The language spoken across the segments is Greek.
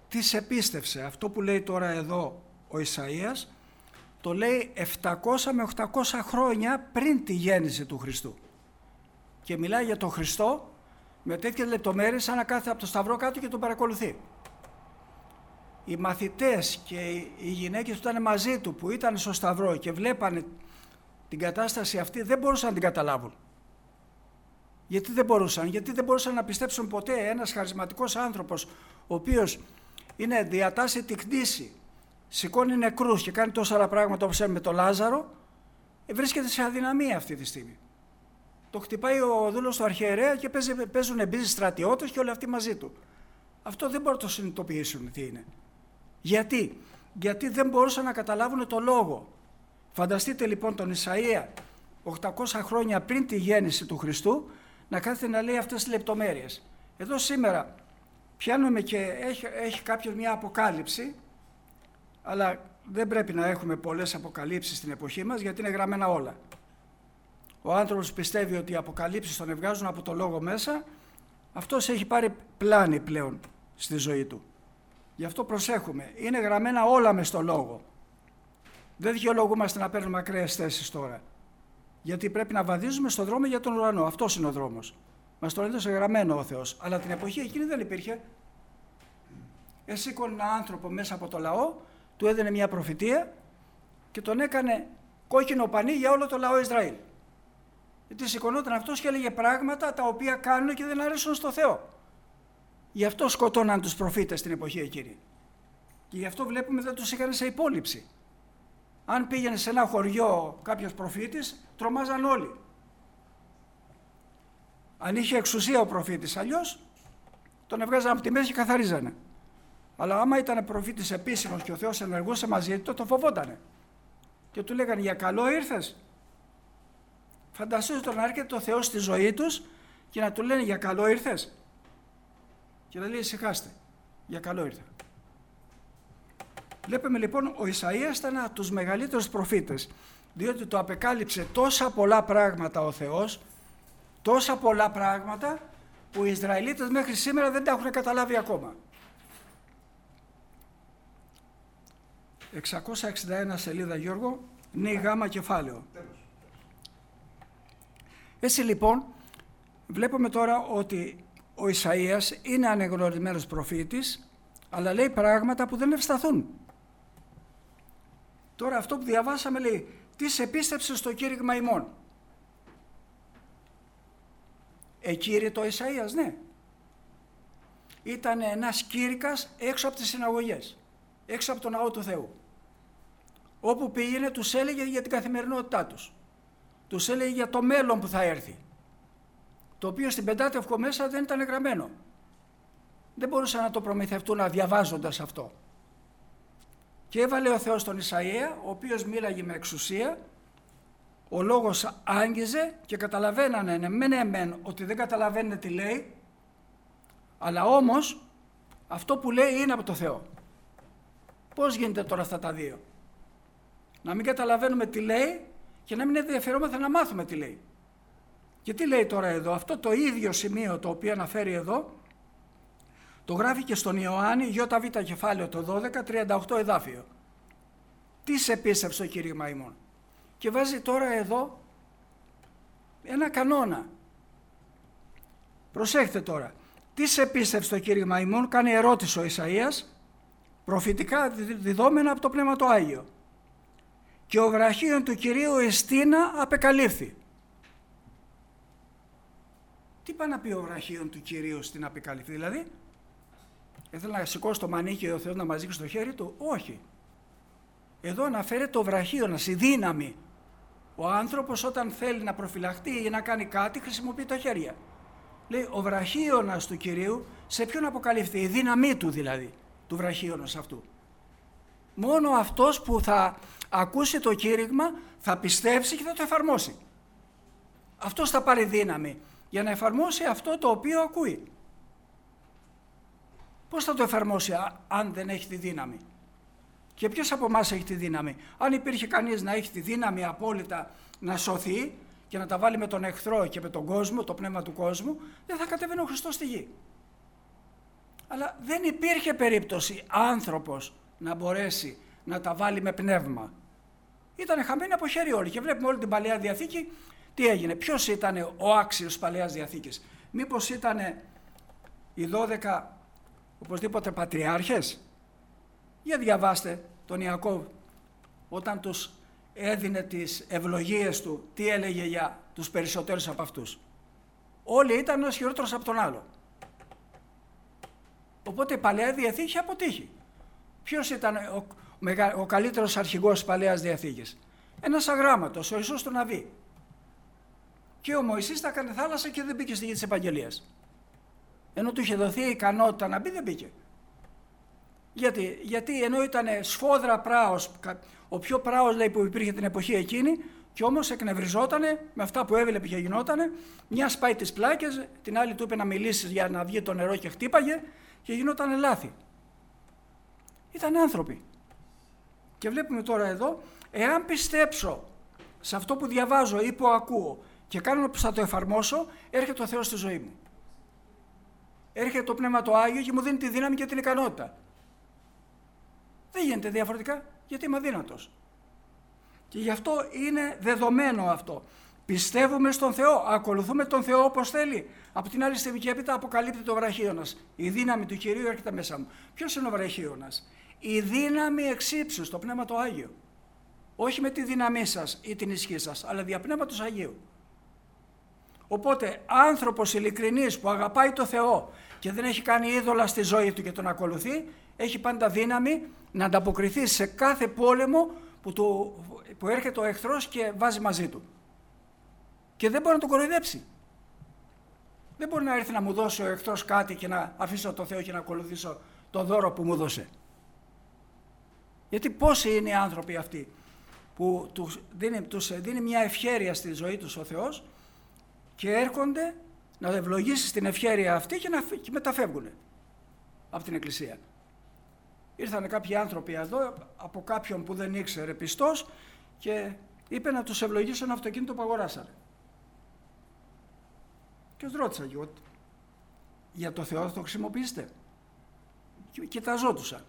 τις επίστευσε. Αυτό που λέει τώρα εδώ ο Ισαΐας, το λέει 700 με 800 χρόνια πριν τη γέννηση του Χριστού. Και μιλάει για τον Χριστό με τέτοιες λεπτομέρειες, σαν να κάθεται από το σταυρό κάτω και τον παρακολουθεί. Οι μαθητές και οι γυναίκες που ήταν μαζί του, που ήταν στο σταυρό και βλέπανε την κατάσταση αυτή, δεν μπορούσαν να την καταλάβουν. Γιατί δεν μπορούσαν? Γιατί δεν μπορούσαν να πιστέψουν ποτέ ένας χαρισματικός άνθρωπος, ο οποίος είναι διατάσσει την κτήση, σηκώνει νεκρούς και κάνει τόσα άλλα πράγματα όπως με τον Λάζαρο, βρίσκεται σε αδυναμία αυτή τη στιγμή. Το χτυπάει ο δούλος του αρχιερέα και παίζουν μπίζοι στρατιώτες και όλοι αυτοί μαζί του. Αυτό δεν μπορούν να το συνειδητοποιήσουν τι είναι. Γιατί δεν μπορούσαν να καταλάβουν το λόγο. Φανταστείτε λοιπόν τον Ισαΐα 800 χρόνια πριν τη γέννηση του Χριστού να κάθεται να λέει αυτές τις λεπτομέρειες. Εδώ σήμερα πιάνουμε και έχει κάποιος μια αποκάλυψη, αλλά δεν πρέπει να έχουμε πολλές αποκαλύψεις στην εποχή μας, γιατί είναι γραμμένα όλα. Ο άνθρωπος πιστεύει ότι οι αποκαλύψεις τον βγάζουν από το λόγο μέσα, αυτός έχει πάρει πλάνη πλέον στη ζωή του. Γι' αυτό προσέχουμε, είναι γραμμένα όλα μες στο λόγο. Δεν δικαιολογούμαστε να παίρνουμε ακραίες θέσεις τώρα, γιατί πρέπει να βαδίζουμε στον δρόμο για τον ουρανό. Αυτός είναι ο δρόμος. Μας τον έδωσε γραμμένο ο Θεός, αλλά την εποχή εκείνη δεν υπήρχε. Εσήκωνε έναν άνθρωπο μέσα από το λαό, του έδινε μια προφητεία και τον έκανε κόκκινο πανί για όλο το λαό Ισραήλ. Γιατί σηκωνόταν αυτός και έλεγε πράγματα τα οποία κάνουν και δεν αρέσουν στο Θεό. Γι' αυτό σκοτώναν τους προφήτες στην εποχή εκείνη. Και γι' αυτό βλέπουμε δεν τους είχαν σε υπόλοιψη. Αν πήγαινε σε ένα χωριό κάποιος προφήτης, τρομάζαν όλοι. Αν είχε εξουσία ο προφήτης, αλλιώς τον έβγαζαν από τη μέση και καθαρίζανε. Αλλά άμα ήταν προφήτης επίσημος και ο Θεός ενεργούσε μαζί του, τον φοβότανε. Και του λέγανε για καλό ήρθες. Φανταστείτε να έρχεται ο Θεός στη ζωή τους και να του λένε για καλό ήρθες. Και να λέει ησυχάστε, για καλό ήρθα. Βλέπουμε λοιπόν ο Ισαΐας ήταν από τους μεγαλύτερους προφήτες, διότι το απεκάλυψε τόσα πολλά πράγματα ο Θεός, τόσα πολλά πράγματα που οι Ισραηλίτες μέχρι σήμερα δεν τα έχουν καταλάβει ακόμα. 661 σελίδα Γιώργο, νη γάμα κεφάλαιο. Έτσι λοιπόν βλέπουμε τώρα ότι ο Ισαΐας είναι ανεγνωρισμένος προφήτης, αλλά λέει πράγματα που δεν ευσταθούν. Τώρα αυτό που διαβάσαμε λέει, τι σε πίστεψε στο κήρυγμα ημών. Εκήρυτο ο Ισαΐας, ναι. Ήταν ένας κήρυκας έξω από τις συναγωγές, έξω από τον ναό του Θεού. Όπου πήγαινε τους έλεγε για την καθημερινότητά τους. Τους έλεγε για το μέλλον που θα έρθει, το οποίο στην Πεντάτευκο μέσα δεν ήταν γραμμένο. Δεν μπορούσαν να το προμηθευτούν διαβάζοντας αυτό. Και έβαλε ο Θεός τον Ισαΐα, ο οποίος μίλαγε με εξουσία, ο λόγος άγγιζε και καταλαβαίνανε μεν ότι δεν καταλαβαίνουν τι λέει, αλλά όμως αυτό που λέει είναι από το Θεό. Πώς γίνεται τώρα αυτά τα δύο? Να μην καταλαβαίνουμε τι λέει και να μην ενδιαφερόμαστε να μάθουμε τι λέει. Και τι λέει τώρα εδώ? Αυτό το ίδιο σημείο το οποίο αναφέρει εδώ, το γράφει και στον Ιωάννη, ΙΒ κεφάλαιο το 12, 38 εδάφιο. Τι σε πίστεψε το κήρυγμα ημών? Και βάζει τώρα εδώ ένα κανόνα. Προσέχτε τώρα. Τι σε πίστεψε το κήρυγμα ημών? Κάνει ερώτηση ο Ισαΐας, προφητικά διδόμενα από το Πνεύμα το Άγιο. Και ο βραχίων του Κυρίου εστίνα απεκαλύφθη. Τι πάει να πει ο βραχίων του Κυρίου στην απεκαλύφθη? Δηλαδή, ήθελε να σηκώσει το μανίκι ο Θεός να μας δείξει το χέρι του? Όχι. Εδώ αναφέρεται το βραχίωνας, η δύναμη. Ο άνθρωπος όταν θέλει να προφυλαχτεί ή να κάνει κάτι χρησιμοποιεί τα χέρια. Λέει ο βραχίωνας του Κυρίου, σε ποιον αποκαλύφθη? Η δύναμή του δηλαδή, του βραχίωνας αυτού. Μόνο αυτός που θα ακούσει το κήρυγμα θα πιστέψει και θα το εφαρμόσει. Αυτός θα πάρει δύναμη για να εφαρμόσει αυτό το οποίο ακούει. Πώς θα το εφαρμόσει αν δεν έχει τη δύναμη? Και ποιος από εμάς έχει τη δύναμη? Αν υπήρχε κανείς να έχει τη δύναμη απόλυτα να σωθεί και να τα βάλει με τον εχθρό και με τον κόσμο, το πνεύμα του κόσμου, δεν θα κατέβαινε ο Χριστός στη γη. Αλλά δεν υπήρχε περίπτωση άνθρωπος να μπορέσει να τα βάλει με πνεύμα. Ήταν χαμένοι από χέρι όλοι και βλέπουμε όλη την Παλαιά Διαθήκη τι έγινε. Ποιος ήταν ο άξιος Παλαιάς Διαθήκης? Μήπως ήταν οι 12 οπωσδήποτε πατριάρχες? Για διαβάστε τον Ιακώβ όταν τους έδινε τις ευλογίες του, τι έλεγε για τους περισσότερους από αυτούς. Όλοι ήταν ο χειρότερος από τον άλλο. Οπότε η Παλαιά Διαθήκη είχε αποτύχει. Ποιος ήταν ο καλύτερος αρχηγός της Παλαιάς Διαθήκης? Ένας αγράμματος, ο Ιησούς του Ναβί. Και ο Μωυσής τα έκανε θάλασσα και δεν μπήκε στη γη της Επαγγελίας. Ενώ του είχε δοθεί η ικανότητα να μπει, δεν μπήκε. Γιατί ενώ ήταν σφόδρα πράος, ο πιο πράος λέει που υπήρχε την εποχή εκείνη, και όμως εκνευριζότανε με αυτά που έβλεπε και γινότανε, μια σπάει τις πλάκες, την άλλη του είπε να μιλήσει για να βγει το νερό και χτύπαγε και γινότανε λάθη. Ήταν άνθρωποι. Και βλέπουμε τώρα εδώ, εάν πιστέψω σε αυτό που διαβάζω ή που ακούω και κάνω που θα το εφαρμόσω, έρχεται ο Θεός στη ζωή μου. Έρχεται το Πνεύμα το Άγιο και μου δίνει τη δύναμη και την ικανότητα. Δεν γίνεται διαφορετικά, γιατί είμαι αδύνατος. Και γι' αυτό είναι δεδομένο αυτό. Πιστεύουμε στον Θεό, ακολουθούμε τον Θεό όπως θέλει. Από την άλλη στιγμή και έπειτα αποκαλύπτει ο βραχίωνας. Η δύναμη του Κυρίου έρχεται μέσα μου. Ποιος είναι ο βραχίωνας? Η δύναμη εξ ύψους, το Πνεύμα το Άγιο. Όχι με τη δύναμή σας ή την ισχύ σας, αλλά δια Πνεύματος Αγίου. Οπότε άνθρωπος ειλικρινής που αγαπάει το Θεό και δεν έχει κάνει είδωλα στη ζωή του και τον ακολουθεί, έχει πάντα δύναμη να ανταποκριθεί σε κάθε πόλεμο που έρχεται ο εχθρός και βάζει μαζί του. Και δεν μπορεί να τον κοροϊδέψει. Δεν μπορεί να έρθει να μου δώσει ο εχθρός κάτι και να αφήσω το Θεό και να ακολουθήσω το δώρο που μου δώσε. Γιατί πόσοι είναι οι άνθρωποι αυτοί που τους δίνει μια ευχέρεια στη ζωή τους ο Θεός και έρχονται να ευλογήσει την ευχέρεια αυτή και μεταφεύγουν από την Εκκλησία. Ήρθαν κάποιοι άνθρωποι εδώ από κάποιον που δεν ήξερε πιστός και είπε να τους ευλογήσει ένα αυτοκίνητο που αγοράσανε. Και τους ρώτησα εγώ, για το Θεό θα το χρησιμοποιήσετε? Και κοιταζόντουσαν.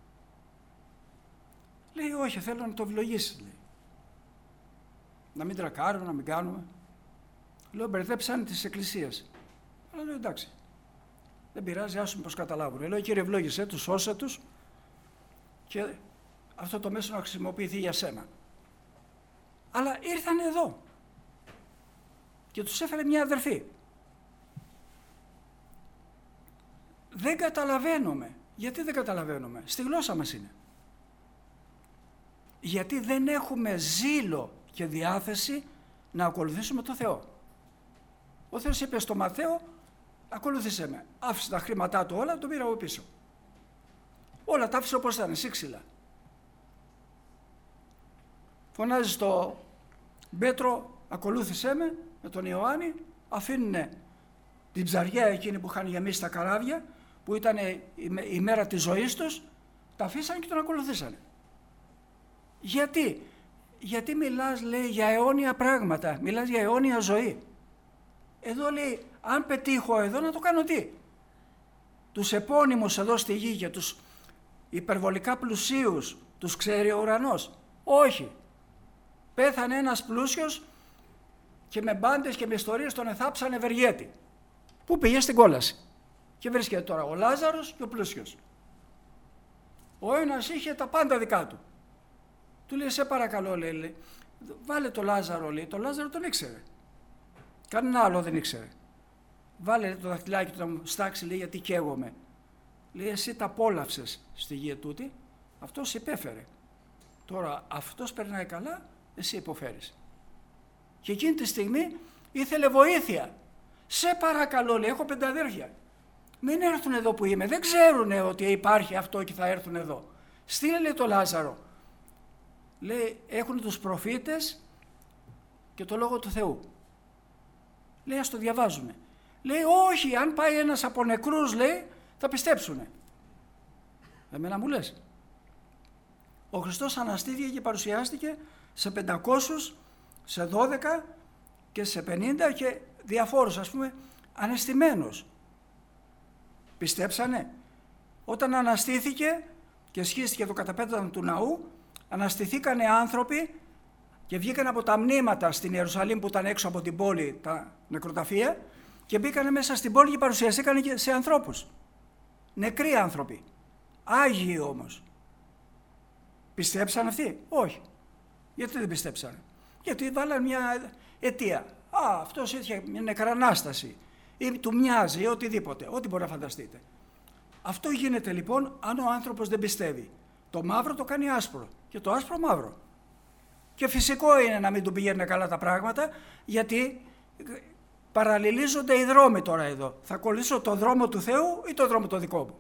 Λέει, όχι, θέλω να το ευλογήσεις, λέει. Να μην τρακάρουμε, να μην κάνουμε. Λέω, μπερδέψανε τις εκκλησίες. Αλλά λέω, εντάξει, δεν πειράζει, άσου πως καταλάβουν. Λέω, Κύριε, ευλόγησέ τους, σώσε τους και αυτό το μέσο να χρησιμοποιηθεί για σένα. Αλλά ήρθαν εδώ και τους έφερε μια αδερφή. Δεν καταλαβαίνουμε. Γιατί δεν καταλαβαίνουμε? Στη γλώσσα μας είναι. Γιατί δεν έχουμε ζήλο και διάθεση να ακολουθήσουμε το Θεό. Ο Θεός είπε στο Μαθαίο, ακολούθησέ με. Άφησε τα χρήματά του όλα, τον πήρα από πίσω. Όλα τα άφησε όπως ήταν, σύξυλα. Φωνάζει στο Πέτρο, ακολούθησέ με τον Ιωάννη, αφήνουν την ψαριά εκείνη που είχαν γεμίσει τα καράβια, που ήταν η μέρα της ζωής τους, τα αφήσαν και τον ακολουθήσανε. Γιατί μιλάς, λέει, για αιώνια πράγματα, μιλάς για αιώνια ζωή. Εδώ λέει, αν πετύχω εδώ να το κάνω τι? Τους επώνυμους εδώ στη γη και τους υπερβολικά πλουσίους, τους ξέρει ο ουρανός? Όχι. Πέθανε ένας πλούσιος και με μπάντες και με ιστορίες τον εθάψανε ευεργέτη. Πού πήγε? Στην κόλαση. Και βρίσκεται τώρα ο Λάζαρος και ο πλούσιος. Ο ένας είχε τα πάντα δικά του. Του λέει, σε παρακαλώ, λέει, βάλε το Λάζαρο, λέει. Το Λάζαρο τον ήξερε. Κανένα άλλο δεν ήξερε. Βάλε το δαχτυλάκι του να μου στάξει, λέει, γιατί καίγομαι. Λέει, εσύ τα απόλαυσες στη γη τούτη, αυτός υπέφερε. Τώρα αυτός περνάει καλά, εσύ υποφέρεις. Και εκείνη τη στιγμή ήθελε βοήθεια. Σε παρακαλώ, λέει, έχω 5 αδέρφια. Μην έρθουν εδώ που είμαι. Δεν ξέρουν ότι υπάρχει αυτό και θα έρθουν εδώ. Στείλε, λέει, το Λάζαρο. Λέει, έχουν τους προφήτες και το λόγο του Θεού. Λέει, ας το διαβάζουμε. Λέει, όχι, αν πάει ένας από νεκρούς, λέει, θα πιστέψουνε. Εμένα μου λες. Ο Χριστός αναστήθηκε και παρουσιάστηκε σε 500, σε 12 και σε 50 και διαφόρους, ας πούμε, αναισθημένους. Πιστέψανε. όταν αναστήθηκε και σχίστηκε το καταπέτασμα του ναού, αναστηθήκανε άνθρωποι και βγήκαν από τα μνήματα στην Ιερουσαλήμ που ήταν έξω από την πόλη, τα νεκροταφεία, και μπήκανε μέσα στην πόλη και παρουσιαστήκανε και σε ανθρώπους. Νεκροί άνθρωποι. Άγιοι όμως. Πιστέψαν αυτοί? Όχι. Γιατί δεν πιστέψανε? Γιατί βάλαν μια αιτία. Αυτός είχε μια νεκρανάσταση ή του μοιάζει ή οτιδήποτε, ό,τι μπορεί να φανταστείτε. Αυτό γίνεται λοιπόν αν ο άνθρωπος δεν πιστεύει. Το μαύρο το κάνει άσπρο και το άσπρο μαύρο. Και φυσικό είναι να μην του πηγαίνουν καλά τα πράγματα, γιατί παραλληλίζονται οι δρόμοι τώρα εδώ. Θα ακολουθήσω το δρόμο του Θεού ή το δρόμο το δικό μου?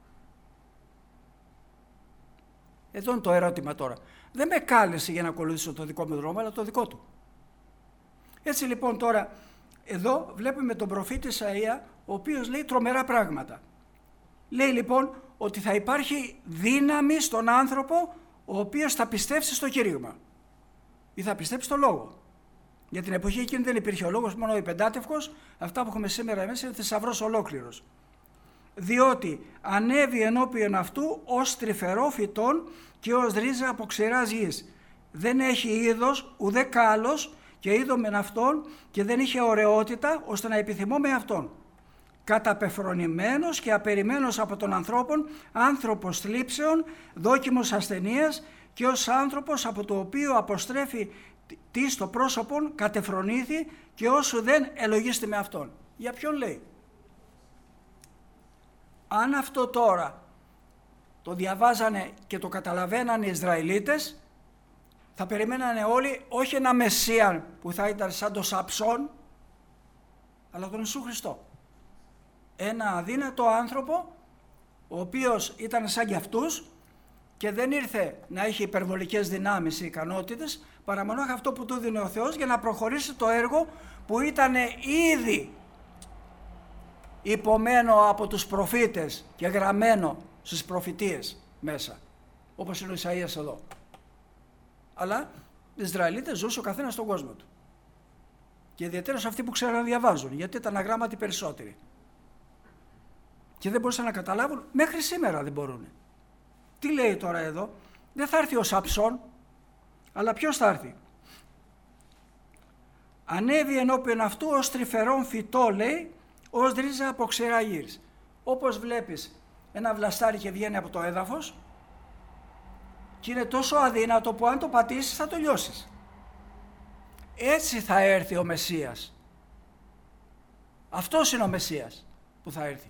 Εδώ είναι το ερώτημα τώρα. Δεν με κάλεσε για να ακολουθήσω το δικό μου δρόμο, αλλά το δικό του. Έτσι λοιπόν τώρα, εδώ βλέπουμε τον προφήτη Ισαΐα, ο οποίος λέει τρομερά πράγματα. Λέει λοιπόν ότι θα υπάρχει δύναμη στον άνθρωπο, ο οποίος θα πιστέψει στο κήρυγμα ή θα πιστέψει στο λόγο. Για την εποχή εκείνη δεν υπήρχε ο λόγος, μόνο ο πεντάτευκος. Αυτά που έχουμε σήμερα εμείς είναι θησαυρός ολόκληρος. Διότι ανέβη ενώπιον αυτού ως τρυφερό φυτόν και ως ρίζα από ξηράς γης. Δεν έχει είδος ουδέ κάλος και είδομεν αυτόν και δεν είχε ωραιότητα ώστε να επιθυμώ με αυτόν. Καταπεφρονημένος και απεριμένος από των ανθρώπων, άνθρωπος θλίψεων, δόκιμος ασθενείας και ως άνθρωπος από το οποίο αποστρέφει τι στο πρόσωπον κατεφρονήθη και όσου δεν ελογίστη με αυτόν. Για ποιον λέει? Αν αυτό τώρα το διαβάζανε και το καταλαβαίνανε οι Ισραηλίτες, θα περιμένανε όλοι όχι ένα Μεσσία που θα ήταν σαν το Σαμψόν, αλλά τον Ιησού Χριστό. Ένα αδύνατο άνθρωπο, ο οποίος ήταν σαν κι αυτούς και δεν ήρθε να έχει υπερβολικές δυνάμεις ή ικανότητες, παρά μονάχα αυτό που του δίνει ο Θεός για να προχωρήσει το έργο που ήταν ήδη υπομένο από τους προφήτες και γραμμένο στις προφητείες μέσα, όπως είναι ο Ισαΐας εδώ. Αλλά οι Ισραηλίτες ζούσαν ο καθένας στον κόσμο του. Και ιδιαίτερα αυτοί που ξέραν να διαβάζουν, γιατί ήταν αγράμματοι περισσότεροι. Και δεν μπορούσαν να καταλάβουν, μέχρι σήμερα δεν μπορούν. Τι λέει τώρα εδώ? Δεν θα έρθει ο Σαμψόν, αλλά ποιος θα έρθει? Ανέβη ενώπιον αυτού ως τρυφερόν φυτό, λέει, ως ρίζα από ξηρά γης. Όπως βλέπεις ένα βλαστάρι και βγαίνει από το έδαφος και είναι τόσο αδύνατο που αν το πατήσεις θα το λιώσεις. Έτσι θα έρθει ο Μεσσίας. Αυτός είναι ο Μεσσίας που θα έρθει.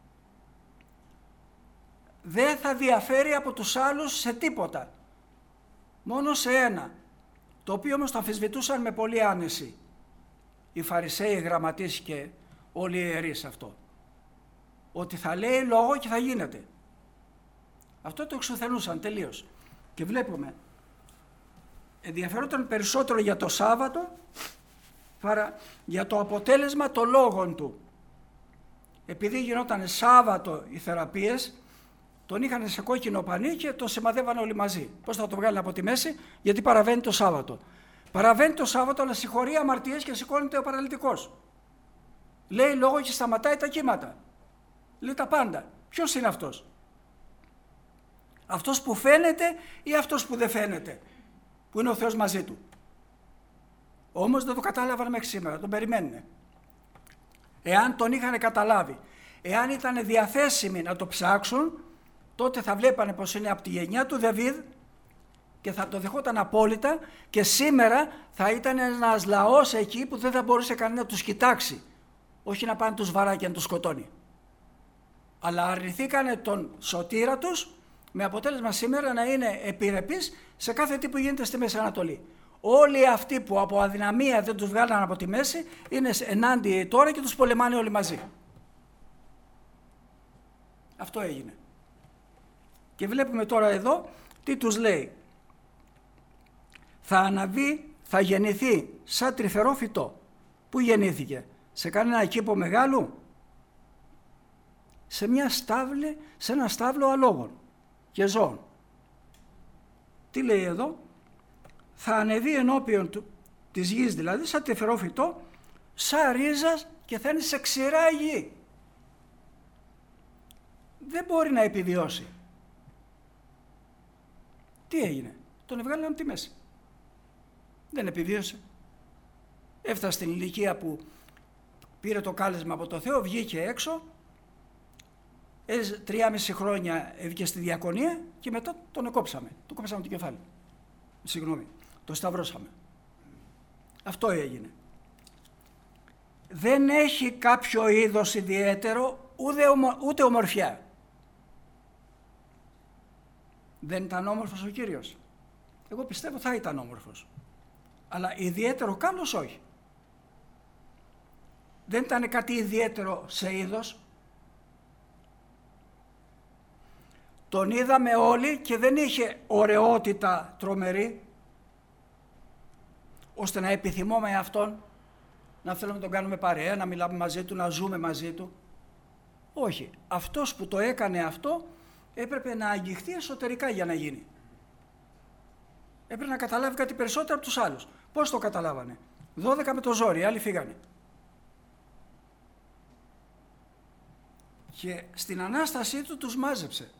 Δεν θα διαφέρει από τους άλλους σε τίποτα. Μόνο σε ένα, το οποίο όμως το αμφισβητούσαν με πολύ άνεση οι Φαρισαίοι, οι γραμματείς και όλοι οι ιερείς αυτό. Ότι θα λέει λόγο και θα γίνεται. Αυτό το εξουθενούσαν τελείως. Και βλέπουμε, ενδιαφερόταν περισσότερο για το Σάββατο παρά για το αποτέλεσμα των λόγων του. Επειδή γινόταν Σάββατο οι θεραπείες, τον είχαν σε κόκκινο πανί και το σημαδεύανε όλοι μαζί. Πώς θα το βγάλουν από τη μέση? Γιατί παραβαίνει το Σάββατο. Παραβαίνει το Σάββατο, αλλά συγχωρεί αμαρτίες και σηκώνεται ο παραλυτικός. Λέει λόγο και σταματάει τα κύματα. Λέει τα πάντα. Ποιος είναι αυτός? Αυτός που φαίνεται ή αυτός που δεν φαίνεται? Που είναι ο Θεός μαζί του. Όμως δεν το κατάλαβαν μέχρι σήμερα, τον περιμένουν. Εάν τον είχαν καταλάβει, εάν ήταν διαθέσιμοι να το ψάξουν, τότε θα βλέπανε πως είναι από τη γενιά του Δαβίδ και θα το δεχόταν απόλυτα και σήμερα θα ήταν ένας λαός εκεί που δεν θα μπορούσε κανένα να τους κοιτάξει. Όχι να πάνε τους βαρά και να τους σκοτώνει. Αλλά αρνηθήκανε τον σωτήρα τους με αποτέλεσμα σήμερα να είναι επιρρεπείς σε κάθε τι που γίνεται στη Μέση Ανατολή. Όλοι αυτοί που από αδυναμία δεν τους βγάλαν από τη μέση είναι ενάντια τώρα και τους πολεμάνε όλοι μαζί. Αυτό έγινε. Και βλέπουμε τώρα εδώ τι τους λέει. Θα αναβεί, θα γεννηθεί σαν τρυφερό φυτό. Πού γεννήθηκε? Σε κανένα κήπο μεγάλου? Σε μια στάβλη, σε ένα στάβλο αλόγων και ζώων. Τι λέει εδώ? Θα ανεβεί ενώπιον της γης, δηλαδή σαν τρυφερό φυτό, σαν ρίζας και θα είναι σε ξηρά γη. δεν μπορεί να επιβιώσει. Τι έγινε? Τον έβγαλαν από τη μέση. Δεν επιβίωσε. Έφτασε στην ηλικία που πήρε το κάλεσμα από το Θεό, βγήκε έξω, 3,5 χρόνια έβγηκε στη διακονία και μετά τον εκόψαμε. Του κόψαμε το κεφάλι. Συγγνώμη, το σταυρώσαμε. Αυτό έγινε. Δεν έχει κάποιο είδος ιδιαίτερο, ούτε ομορφιά. Δεν ήταν όμορφος ο Κύριος? Εγώ πιστεύω θα ήταν όμορφος. Αλλά ιδιαίτερο κάλος όχι. Δεν ήταν κάτι ιδιαίτερο σε είδος. Τον είδαμε όλοι και δεν είχε ωραιότητα τρομερή, ώστε να επιθυμούμε αυτόν, να θέλουμε να τον κάνουμε παρέα, να μιλάμε μαζί του, να ζούμε μαζί του. Όχι. Αυτός που το έκανε αυτό έπρεπε να αγγιχθεί εσωτερικά για να γίνει. Έπρεπε να καταλάβει κάτι περισσότερο από τους άλλους. Πώς το καταλάβανε? 12 με το ζόρι, άλλοι φύγανε. Και στην Ανάστασή του τους μάζεψε.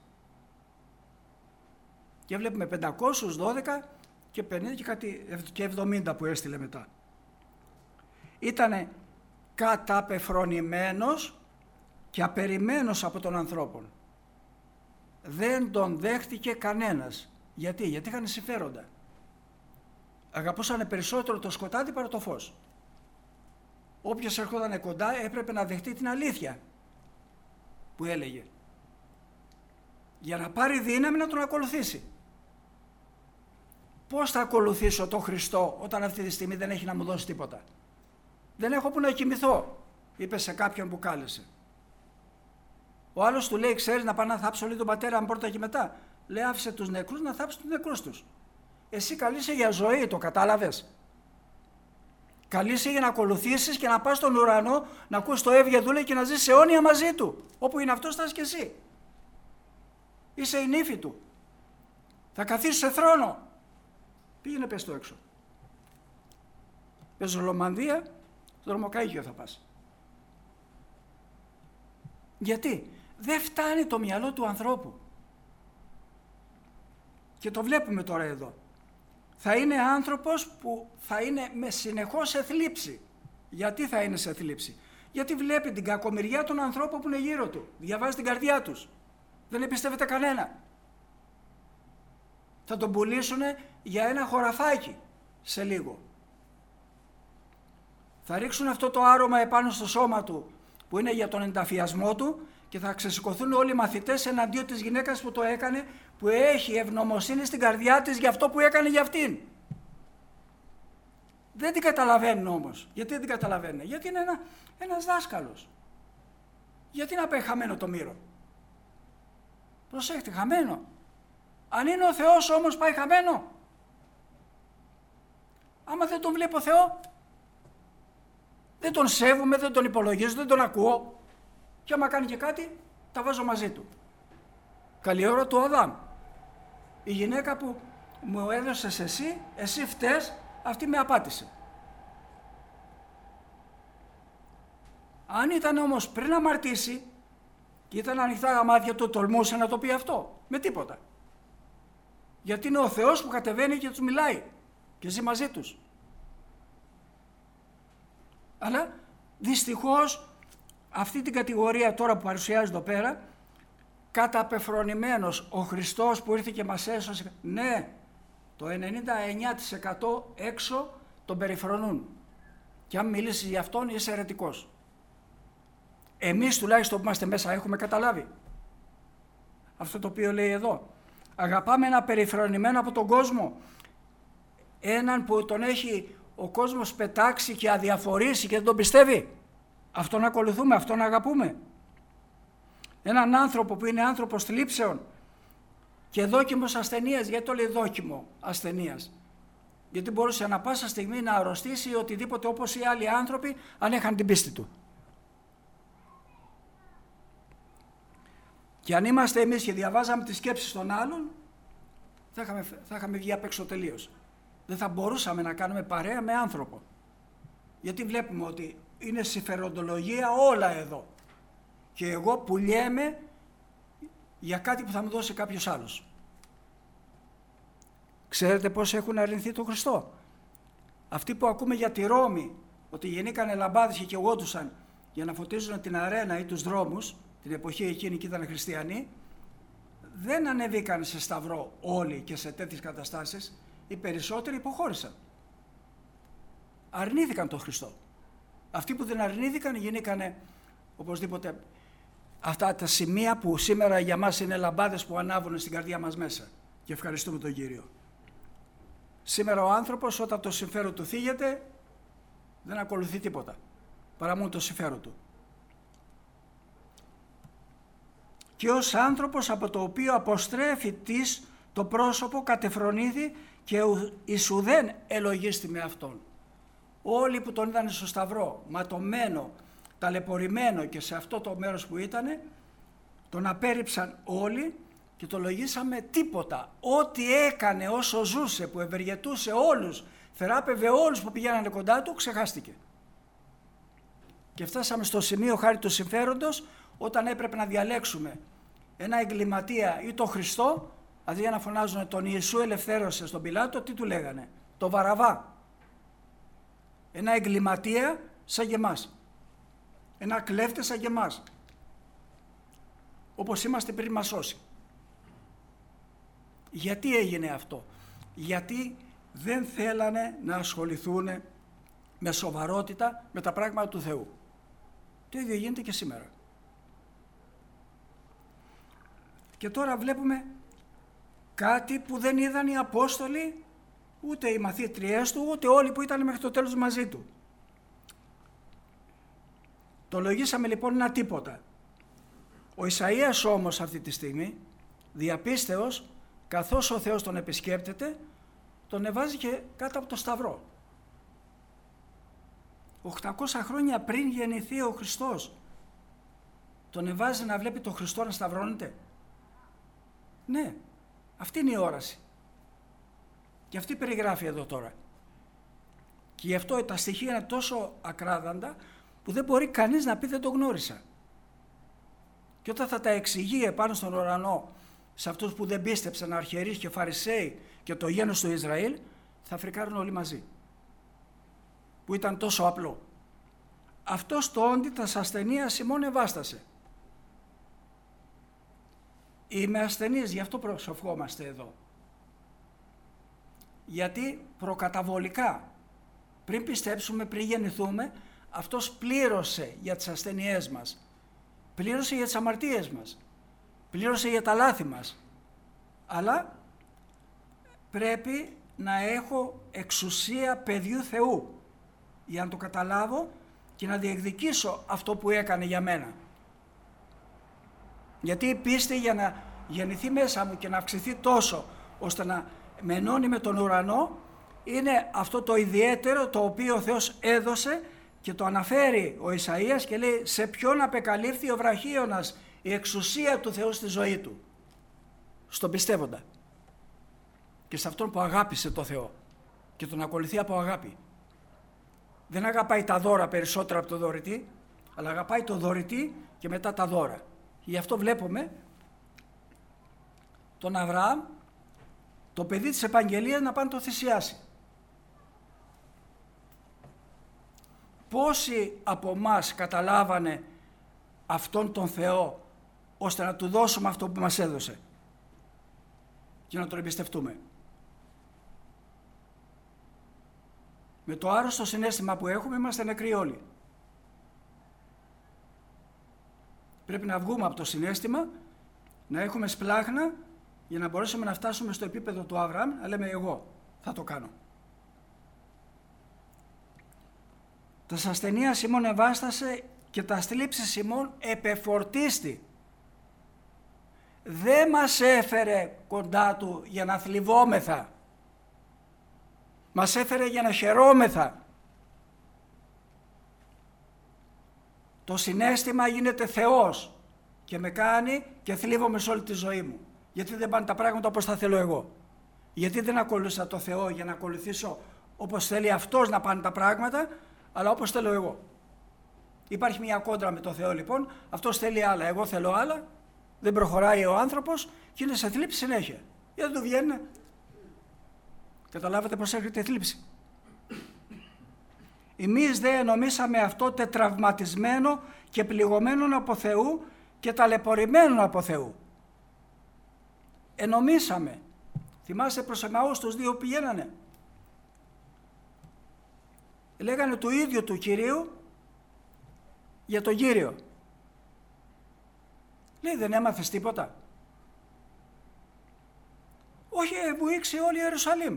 Και βλέπουμε 512 και 50 και 70 που έστειλε μετά. Ήτανε καταπεφρονημένος και απεριμένος από τον ανθρώπων. Δεν τον δέχτηκε κανένας. Γιατί? Γιατί είχαν συμφέροντα. Αγαπούσανε περισσότερο το σκοτάδι παρά το φως. Όποιος ερχόταν κοντά έπρεπε να δεχτεί την αλήθεια που έλεγε, για να πάρει δύναμη να τον ακολουθήσει. Πώς θα ακολουθήσω τον Χριστό όταν αυτή τη στιγμή δεν έχει να μου δώσει τίποτα? Δεν έχω που να κοιμηθώ, είπε σε κάποιον που κάλεσε. Ο άλλος του λέει, ξέρεις να πάω να θάψω λίγο τον πατέρα μου πρώτα και μετά? Λέει, άφησε τους νεκρούς να θάψουν τους νεκρούς τους. Εσύ καλείσαι για ζωή, το κατάλαβες? Καλείσαι για να ακολουθήσεις και να πας στον ουρανό, να ακούς το Εύγε δούλε και να ζεις αιώνια μαζί του. Όπου είναι αυτός θα είσαι και εσύ. Είσαι η νύφη του. Θα καθίσεις σε θρόνο. Πήγαινε πες το έξω. Πεζολομανδία, στο δρομοκαΐκιο θα πας. Γιατί? Δεν φτάνει το μυαλό του ανθρώπου. Και το βλέπουμε τώρα εδώ. Θα είναι άνθρωπος που θα είναι συνεχώς σε θλίψη. Γιατί θα είναι σε θλίψη? Γιατί βλέπει την κακομοιριά των ανθρώπων που είναι γύρω του. Διαβάζει την καρδιά τους. Δεν εμπιστεύεται κανένα. Θα τον πουλήσουν για ένα χωραφάκι σε λίγο. Θα ρίξουν αυτό το άρωμα επάνω στο σώμα του που είναι για τον ενταφιασμό του και θα ξεσηκωθούν όλοι οι μαθητές εναντίον της γυναίκας που το έκανε, που έχει ευγνωμοσύνη στην καρδιά της για αυτό που έκανε για αυτήν. Δεν την καταλαβαίνουν όμως. Γιατί δεν την καταλαβαίνουν? Γιατί είναι ένας δάσκαλος. Γιατί να πάει χαμένο το μύρο? Προσέχτε, χαμένο. Αν είναι ο Θεός όμως πάει χαμένο. Άμα δεν τον βλέπω Θεό, δεν τον σέβομαι, δεν τον υπολογίζω, δεν τον ακούω. Και άμα κάνει και κάτι, τα βάζω μαζί του. Καλή ώρα του Αδάμ. Η γυναίκα που μου έδωσες εσύ φταίς, αυτή με απάτησε. Αν ήταν όμως πριν αμαρτήσει και ήταν ανοιχτά τα μάτια του, τολμούσε να το πει αυτό? Με τίποτα. Γιατί είναι ο Θεός που κατεβαίνει και τους μιλάει και ζει μαζί τους. Αλλά δυστυχώς αυτή την κατηγορία τώρα που παρουσιάζει εδώ πέρα, καταπεφρονημένος ο Χριστός που ήρθε και μας έσωσε, ναι, το 99% έξω τον περιφρονούν. Και αν μιλήσεις για αυτόν είσαι αιρετικός. Εμείς τουλάχιστον που είμαστε μέσα έχουμε καταλάβει αυτό το οποίο λέει εδώ. Αγαπάμε ένα περιφρονημένο από τον κόσμο, έναν που τον έχει ο κόσμος πετάξει και αδιαφορήσει και δεν τον πιστεύει. Αυτόν ακολουθούμε, αυτόν αγαπούμε. Έναν άνθρωπο που είναι άνθρωπος θλίψεων και δόκιμος ασθενείας. Γιατί το λέει δόκιμο ασθενείας? Γιατί μπορούσε ανα πάσα στιγμή να αρρωστήσει οτιδήποτε, όπως οι άλλοι άνθρωποι, αν είχαν την πίστη του. Και αν είμαστε εμείς και διαβάζαμε τις σκέψεις των άλλων, θα είχαμε βγει απ' έξω τελείως. Δεν θα μπορούσαμε να κάνουμε παρέα με άνθρωπο. Γιατί βλέπουμε ότι είναι συμφεροντολογία όλα εδώ. Και εγώ πουλιέμαι για κάτι που θα μου δώσει κάποιος άλλος. Ξέρετε πώς έχουν αρνηθεί τον Χριστό? Αυτοί που ακούμε για τη Ρώμη, ότι γεννήκανε λαμπάδες και καιγόντουσαν για να φωτίζουν την αρένα ή τους δρόμους, την εποχή εκείνη και ήταν χριστιανοί, δεν ανεβήκαν σε σταυρό όλοι και σε τέτοιες καταστάσεις, οι περισσότεροι υποχώρησαν. Αρνήθηκαν τον Χριστό. Αυτοί που δεν αρνήθηκαν γεννήκανε οπωσδήποτε αυτά τα σημεία που σήμερα για μας είναι λαμπάδες που ανάβουν στην καρδιά μας μέσα. Και ευχαριστούμε τον Κύριο. Σήμερα ο άνθρωπος όταν το συμφέρον του θίγεται δεν ακολουθεί τίποτα παρά μόνο το συμφέρον του. Και ως άνθρωπος από το οποίο αποστρέφει το πρόσωπο κατεφρονήθη και εις ουδέν ελογίστη με αυτόν. Όλοι που τον είδαν στο σταυρό, ματωμένο, ταλαιπωρημένο και σε αυτό το μέρος που ήτανε, τον απέρριψαν όλοι και το λογίσαμε τίποτα. Ό,τι έκανε όσο ζούσε, που ευεργετούσε όλους, θεράπευε όλους που πηγαίνανε κοντά του, ξεχάστηκε. Και φτάσαμε στο σημείο χάρη του συμφέροντος, όταν έπρεπε να διαλέξουμε ένα εγκληματία ή τον Χριστό, αντί για να φωνάζουν τον Ιησού ελευθέρωσε στον Πιλάτο, τι του λέγανε? Το Βαραβά. Ένα εγκληματία σαν και εμάς. Ένα κλέφτη σαν και εμάς. Όπως είμαστε πριν μας σώσει. Γιατί έγινε αυτό? Γιατί δεν θέλανε να ασχοληθούν με σοβαρότητα με τα πράγματα του Θεού. Το ίδιο γίνεται και σήμερα. Και τώρα βλέπουμε κάτι που δεν είδαν οι Απόστολοι, ούτε οι μαθήτριές του, ούτε όλοι που ήταν μέχρι το τέλος μαζί του. Το λογίσαμε λοιπόν ένα τίποτα. Ο Ισαΐας όμως αυτή τη στιγμή, διαπίστεως, καθώς ο Θεός τον επισκέπτεται, τον εβάζει και κάτω από το σταυρό. 800 χρόνια πριν γεννηθεί ο Χριστός, τον εβάζει να βλέπει τον Χριστό να σταυρώνεται. Ναι, αυτή είναι η όραση. Και αυτή περιγράφει εδώ τώρα. Και γι' αυτό τα στοιχεία είναι τόσο ακράδαντα που δεν μπορεί κανείς να πει δεν το γνώρισα. Και όταν θα τα εξηγεί επάνω στον ουρανό σε αυτούς που δεν πίστεψαν, αρχιερείς και φαρισαίοι και το γένος του Ισραήλ, θα φρικάρουν όλοι μαζί. Που ήταν τόσο απλό. Αυτός το όντι τας ασθενείας ημών ευάστασε. Είμαι ασθενής, γι' αυτό προσευχόμαστε εδώ. Γιατί προκαταβολικά, πριν πιστέψουμε, πριν γεννηθούμε, αυτός πλήρωσε για τις ασθενειές μας. Πλήρωσε για τις αμαρτίες μας. Πλήρωσε για τα λάθη μας. Αλλά πρέπει να έχω εξουσία παιδιού Θεού για να το καταλάβω και να διεκδικήσω αυτό που έκανε για μένα. Γιατί η πίστη για να γεννηθεί μέσα μου και να αυξηθεί τόσο ώστε να με ενώνει με τον ουρανό είναι αυτό το ιδιαίτερο το οποίο ο Θεός έδωσε και το αναφέρει ο Ισαΐας και λέει σε ποιον απεκαλύφθη ο βραχίωνας η εξουσία του Θεού στη ζωή του. Στον πιστεύοντα και σε αυτόν που αγάπησε το Θεό και τον ακολουθεί από αγάπη. Δεν αγαπάει τα δώρα περισσότερα από το δωρητή, αλλά αγαπάει το δωρητή και μετά τα δώρα. Γι' αυτό βλέπουμε τον Αβραάμ, το παιδί της επαγγελίας, να πάνε το θυσιάσει. Πόσοι από εμάς καταλάβανε αυτόν τον Θεό ώστε να του δώσουμε αυτό που μας έδωσε και να τον εμπιστευτούμε? Με το άρρωστο συναίσθημα που έχουμε είμαστε νεκροί όλοι. Πρέπει να βγούμε από το συναίσθημα, να έχουμε σπλάχνα για να μπορέσουμε να φτάσουμε στο επίπεδο του Αβραάμ, να λέμε εγώ θα το κάνω. Τα ασθενεία Σιμών ευάστασε και τα θλίψη Σιμών επεφορτίστη. Δεν μας έφερε κοντά του για να θλιβόμεθα. Μας έφερε για να χαιρόμεθα. Το συναίσθημα γίνεται Θεός και με κάνει και θλίβομαι σε όλη τη ζωή μου. Γιατί δεν πάνε τα πράγματα όπως θα θέλω εγώ. Γιατί δεν ακολούθησα το Θεό για να ακολουθήσω όπως θέλει Αυτός να πάνε τα πράγματα, αλλά όπως θέλω εγώ. Υπάρχει μια κόντρα με το Θεό λοιπόν, Αυτός θέλει άλλα, εγώ θέλω άλλα Δεν προχωράει ο άνθρωπος και είναι σε θλίψη συνέχεια. Γιατί δεν του βγαίνει. Καταλάβατε πώς έρχεται η θλίψη. Εμείς δεν ενομήσαμε αυτό τετραυματισμένο και πληγωμένο από Θεού και ταλαιπωρημένο από Θεού. Ενομήσαμε. Θυμάστε προς Εμαούς τους δύο που πηγαίνανε. Λέγανε του ίδιου του Κυρίου για τον Κύριο. Λέει, δεν έμαθες τίποτα? Όχι, βουήξει όλη η Ιερουσαλήμ.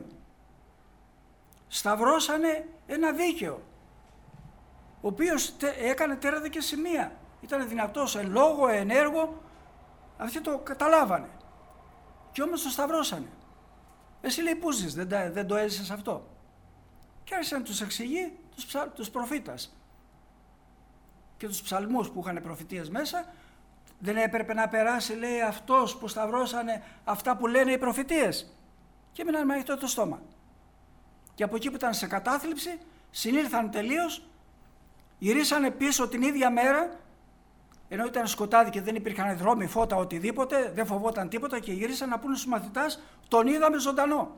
Σταυρώσανε ένα δίκαιο, ο οποίος έκανε τέρατα και σημεία. Ήταν δυνατός εν λόγω, εν έργο, αυτοί το καταλάβανε. Και όμως το σταυρώσανε. Εσύ, λέει, πού ζεις, δεν το έζησες αυτό? Και άρχισε να τους εξηγεί τους προφήτας και τους ψαλμούς που είχαν προφητείες μέσα. Δεν έπρεπε να περάσει, λέει, αυτός που σταυρώσανε αυτά που λένε οι προφητείες? Και έμειναν με ανοιχτό το στόμα. Και από εκεί που ήταν σε κατάθλιψη, συνήλθαν τελείως, γυρίσανε πίσω την ίδια μέρα, ενώ ήταν σκοτάδι και δεν υπήρχαν δρόμοι, φώτα, οτιδήποτε, δεν φοβόταν τίποτα, και γυρίσαν να πούνε στους μαθητάς, τον είδαμε ζωντανό.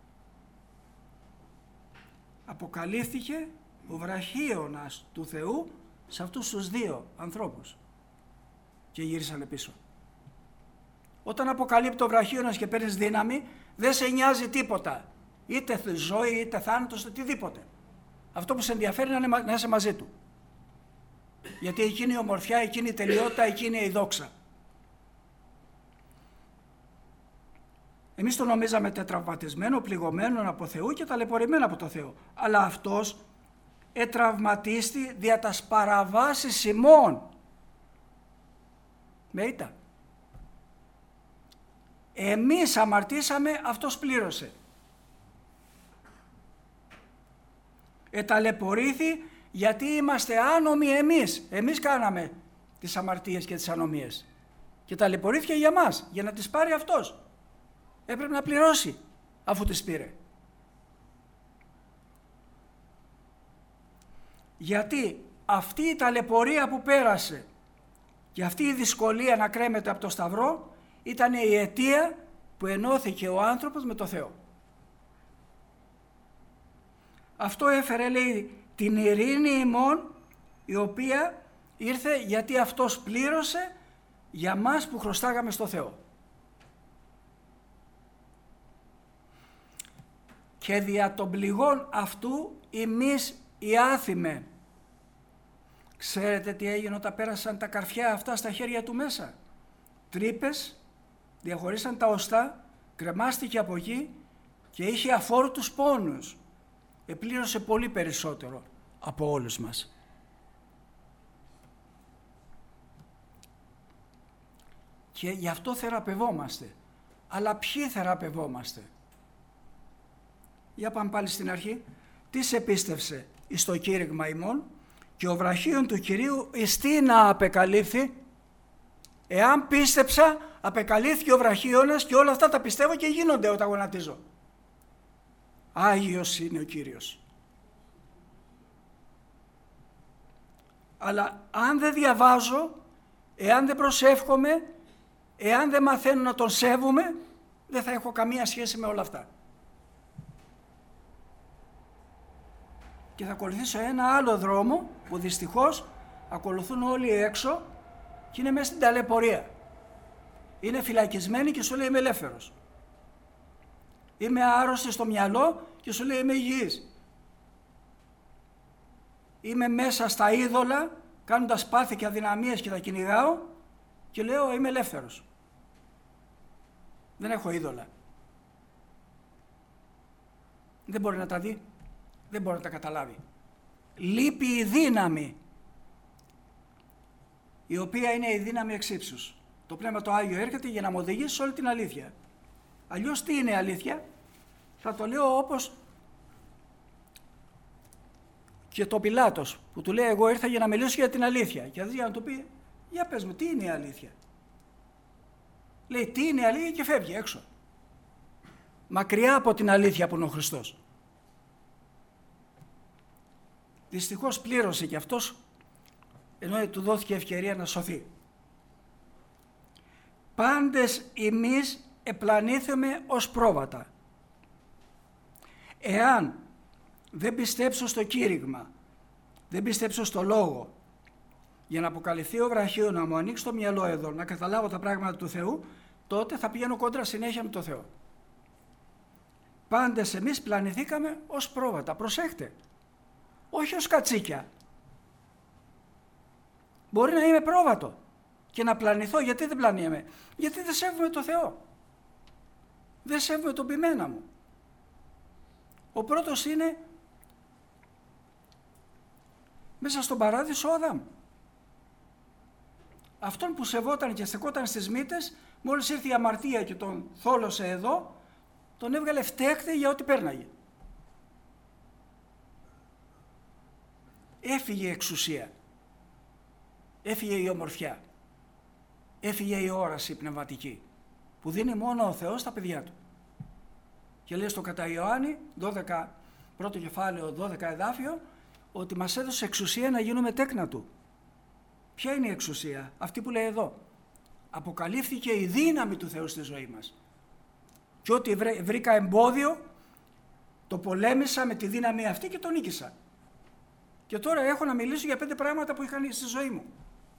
Αποκαλύφθηκε ο βραχίωνας του Θεού σε αυτούς τους δύο ανθρώπους και γύρισανε πίσω. Όταν αποκαλύπτει το βραχίωνας και παίρνεις δύναμη, δεν σε νοιάζει τίποτα. Είτε ζωή, είτε θάνατος, οτιδήποτε. Αυτό που σε ενδιαφέρει είναι να είσαι μαζί του. Γιατί εκείνη η ομορφιά, εκείνη η τελειότητα, εκείνη η δόξα. Εμείς τον νομίζαμε τετραυματισμένο, πληγωμένο από Θεού και ταλαιπωρημένο από το Θεό. Αλλά αυτός ετραυματίστη δια τας παραβάσεις ημών. Με ήττα. Εμείς αμαρτήσαμε, αυτός πλήρωσε. Εταλαιπωρήθη γιατί είμαστε άνομοι εμείς. Εμείς κάναμε τις αμαρτίες και τις ανομίες. Και ταλαιπωρήθηκε για μας, για να τις πάρει αυτός. Έπρεπε να πληρώσει αφού τις πήρε. Γιατί αυτή η ταλαιπωρία που πέρασε και αυτή η δυσκολία να κρέμεται από το σταυρό ήταν η αιτία που ενώθηκε ο άνθρωπος με το Θεό. Αυτό έφερε, λέει, την ειρήνη ημών, η οποία ήρθε γιατί αυτός πλήρωσε για μας που χρωστάγαμε στο Θεό. Και δια των πληγών αυτού εμείς οι άθιμε. Ξέρετε τι έγινε όταν πέρασαν τα καρφιά αυτά στα χέρια του μέσα? Τρύπες, διαχωρίσαν τα οστά, κρεμάστηκε από εκεί και είχε αφόρτους πόνους. Επλήρωσε πολύ περισσότερο από όλους μας. Και γι' αυτό θεραπευόμαστε. Αλλά ποιοι θεραπευόμαστε? Για πάμε πάλι στην αρχή. Τι σε πίστευσε εις το κήρυγμα ημών, και ο βραχίων του Κυρίου εις τι να απεκαλύφθη? Εάν πίστεψα, απεκαλύφθηκε ο βραχίωνας, και όλα αυτά τα πιστεύω και γίνονται όταν γονατίζω. Άγιος είναι ο Κύριος. Αλλά αν δεν διαβάζω, εάν δεν προσεύχομαι, εάν δεν μαθαίνω να τον σέβομαι, δεν θα έχω καμία σχέση με όλα αυτά. Και θα ακολουθήσω ένα άλλο δρόμο που δυστυχώς ακολουθούν όλοι έξω και είναι μέσα στην ταλαιπωρία. Είναι φυλακισμένοι και σου λέει είμαι ελεύθερος. Είμαι άρρωστη στο μυαλό και σου λέει είμαι υγιής. Είμαι μέσα στα είδωλα, κάνοντας πάθη και αδυναμίες και τα κυνηγάω και λέω είμαι ελεύθερος. Δεν έχω είδωλα. Δεν μπορεί να τα δει, δεν μπορεί να τα καταλάβει. Λείπει η δύναμη, η οποία είναι η δύναμη εξ ύψους. Το Πνεύμα το Άγιο έρχεται για να μου οδηγήσει σε όλη την αλήθεια. Αλλιώς τι είναι αλήθεια? Θα το λέω όπως και το Πιλάτος που του λέει εγώ ήρθα για να μιλήσω για την αλήθεια. Και για να του πει για πες μου τι είναι η αλήθεια? Λέει τι είναι η αλήθεια και φεύγει έξω. Μακριά από την αλήθεια που είναι ο Χριστός. Δυστυχώς πλήρωσε και αυτός, ενώ του δόθηκε ευκαιρία να σωθεί. πάντες εμείς επλανήθημε ως πρόβατα. Εάν δεν πιστέψω στο κήρυγμα, δεν πιστέψω στο λόγο, για να αποκαλυφθεί ο βραχίων, να μου ανοίξει το μυαλό εδώ, να καταλάβω τα πράγματα του Θεού, τότε θα πηγαίνω κόντρα συνέχεια με το Θεό. Πάντες εμείς πλανηθήκαμε ως πρόβατα. Προσέχτε, όχι ως κατσίκια. Μπορεί να είμαι πρόβατο και να πλανηθώ. Γιατί δεν πλανιέμαι? Γιατί δεν σέβομαι το Θεό. Δεν σέβομαι τον ποιμένα μου. Ο πρώτος είναι μέσα στον παράδεισο ο Αδάμ. Αυτόν που σεβόταν και στεκόταν στις μύτες, μόλις ήρθε η αμαρτία και τον θόλωσε εδώ, τον έβγαλε φταίχτη για ό,τι πέρναγε. Έφυγε η εξουσία, έφυγε η ομορφιά, έφυγε η όραση πνευματική που δίνει μόνο ο Θεός στα παιδιά του. Και λέει στο κατά Ιωάννη 12, πρώτο κεφάλαιο 12 εδάφιο, ότι μας έδωσε εξουσία να γίνουμε τέκνα του. Ποια είναι η εξουσία? Αυτή που λέει εδώ. Αποκαλύφθηκε η δύναμη του Θεού στη ζωή μας. Και ό,τι βρήκα εμπόδιο, το πολέμησα με τη δύναμη αυτή και το νίκησα. Και τώρα έχω να μιλήσω για 5 πράγματα που είχαν στη ζωή μου.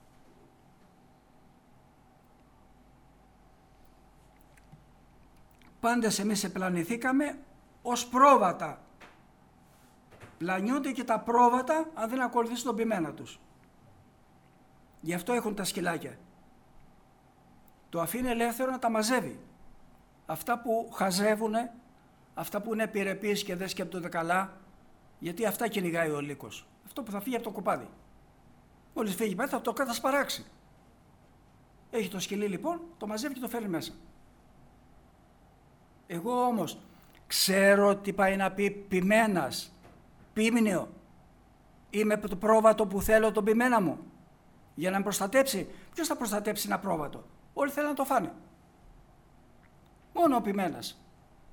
Πάντες εμείς επλανηθήκαμε ως πρόβατα. Πλανιούνται και τα πρόβατα αν δεν ακολουθήσουν τον ποιμένα τους. Γι' αυτό έχουν τα σκυλάκια. Το αφήνει ελεύθερο να τα μαζεύει. Αυτά που χαζεύουνε, αυτά που είναι επιρρεπείς και δεν σκέπτονται καλά, γιατί αυτά κυνηγάει ο λύκος. Αυτό που θα φύγει από το κοπάδι. Μόλις φύγει πάλι θα το κατασπαράξει. Έχει το σκυλί λοιπόν, το μαζεύει και το φέρνει μέσα. Εγώ όμως ξέρω τι πάει να πει ποιμένας, ποίμνιο. Είμαι το πρόβατο που θέλω τον ποιμένα μου. Για να με προστατέψει. Ποιος θα προστατέψει ένα πρόβατο? Όλοι θέλουν να το φάνε. Μόνο ο ποιμένας.